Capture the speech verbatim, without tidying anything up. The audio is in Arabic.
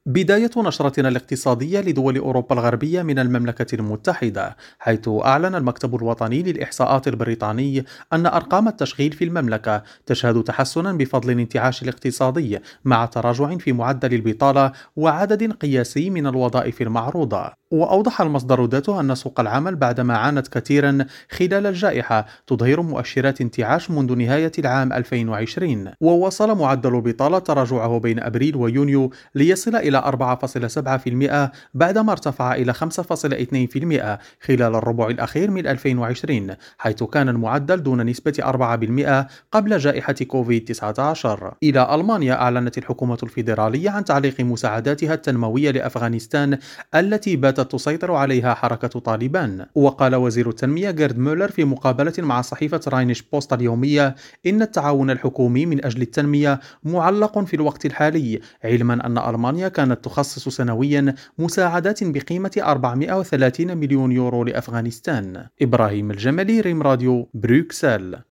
بداية نشرتنا الاقتصادية لدول أوروبا الغربية من المملكة المتحدة، حيث أعلن المكتب الوطني للإحصاءات البريطاني أن أرقام التشغيل في المملكة تشهد تحسنا بفضل الانتعاش الاقتصادي مع تراجع في معدل البطالة وعدد قياسي من الوظائف المعروضة. وأوضح المصدر ذاته أن سوق العمل بعدما عانت كثيرا خلال الجائحة تظهر مؤشرات انتعاش منذ نهاية العام ألفين وعشرين، ووصل معدل البطالة تراجعه بين أبريل ويونيو ليصل إلى أربعة فاصلة سبعة بالمئة بعدما ارتفع إلى خمسة فاصلة اثنين بالمئة خلال الربع الأخير من ألفين وعشرين، حيث كان المعدل دون نسبة أربعة بالمئة قبل جائحة كوفيد تسعة عشر. إلى ألمانيا، أعلنت الحكومة الفيدرالية عن تعليق مساعداتها التنموية لأفغانستان التي باتت تسيطر عليها حركة طالبان. وقال وزير التنمية جيرد مولر في مقابلة مع صحيفة راينش بوست اليومية إن التعاون الحكومي من أجل التنمية معلق في الوقت الحالي، علما أن ألمانيا كانت تخصص سنويا مساعدات بقيمة أربعمئة وثلاثين مليون يورو لأفغانستان. إبراهيم الجملي، ريم راديو، بروكسل.